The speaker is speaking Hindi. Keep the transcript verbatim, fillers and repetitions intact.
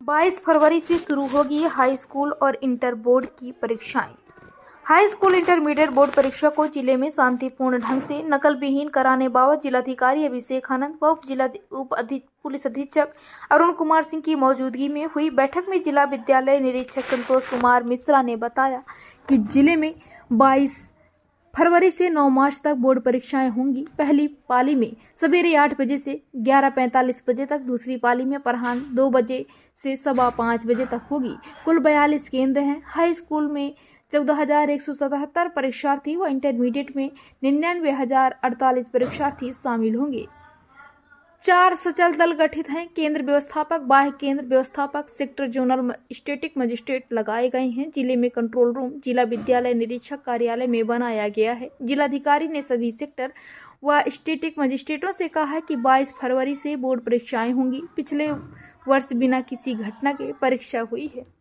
बाईस फरवरी से शुरू होगी हाई स्कूल और इंटर बोर्ड की परीक्षाएं। हाई स्कूल इंटरमीडिएट बोर्ड परीक्षा को जिले में शांतिपूर्ण ढंग से नकल विहीन कराने बाबत जिलाधिकारी अभिषेक आनंद व उप जिला उप पुलिस अधीक्षक अरुण कुमार सिंह की मौजूदगी में हुई बैठक में जिला विद्यालय निरीक्षक संतोष कुमार मिश्रा ने बताया कि जिले में बाईस फरवरी से नौ मार्च तक बोर्ड परीक्षाएं होंगी। पहली पाली में सवेरे आठ बजे से ग्यारह पैंतालीस बजे तक, दूसरी पाली में अपराह्न दो बजे से सवा पाँच बजे तक होगी। कुल बयालीस केंद्र हैं। हाई स्कूल में चौदह हजार एक सौ सतहत्तर परीक्षार्थी व इंटरमीडिएट में निन्यानवे हजार अड़तालीस परीक्षार्थी शामिल होंगे। चार सचल दल गठित हैं। केंद्र व्यवस्थापक, बाह्य केंद्र व्यवस्थापक, सेक्टर जोनल स्टेटिक मजिस्ट्रेट लगाए गए हैं। जिले में कंट्रोल रूम जिला विद्यालय निरीक्षक कार्यालय में बनाया गया है। जिलाधिकारी ने सभी सेक्टर व स्टेटिक मजिस्ट्रेटों से कहा है कि बाईस फरवरी से बोर्ड परीक्षाएं होंगी। पिछले वर्ष बिना किसी घटना के परीक्षा हुई है।